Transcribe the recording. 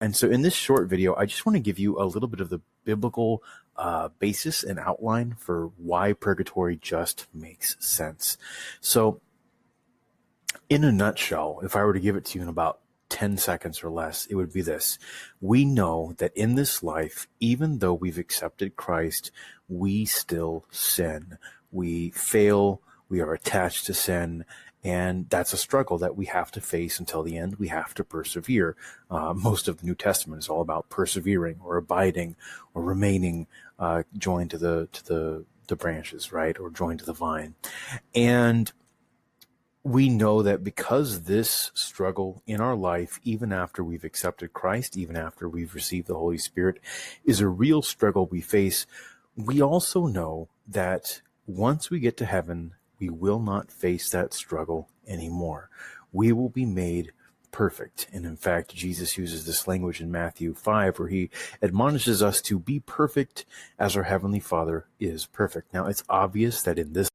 And so in this short video, I just want to give you a little bit of the biblical basis and outline for why purgatory just makes sense. So in a nutshell, if I were to give it to you in about 10 seconds or less, it would be this. We know that in this life, even though we've accepted Christ, we still sin. We fail. We are attached to sin. And that's a struggle that we have to face until the end. We have to persevere. Most of the New Testament is all about persevering or abiding or remaining joined to the branches, right? Or joined to the vine. And we know that because this struggle in our life, even after we've accepted Christ, even after we've received the Holy Spirit, is a real struggle we face, we also know that once we get to heaven, we will not face that struggle anymore. We will be made perfect. And in fact, Jesus uses this language in Matthew 5, where he admonishes us to be perfect as our Heavenly Father is perfect. Now, it's obvious that in this